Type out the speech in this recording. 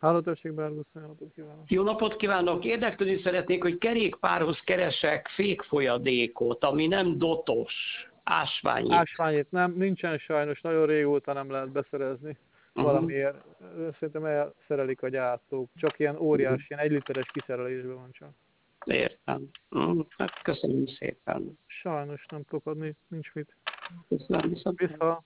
Hálótörség Bárgusz, jó napot kívánok! Jó napot kívánok! Érdeklődni szeretnék, hogy kerékpárhoz keresek fékfolyadékot, ami nem dotos, ásványit. Ásványit nem, nincsen sajnos, nagyon régóta nem lehet beszerezni valamiért. Szerintem elszerelik a gyártók, csak ilyen óriási, ilyen 1 literes kiszerelésben van csak. Értem. Hát köszönöm szépen. Sajnos nem tudok adni, nincs mit. Köszönöm. Vissza.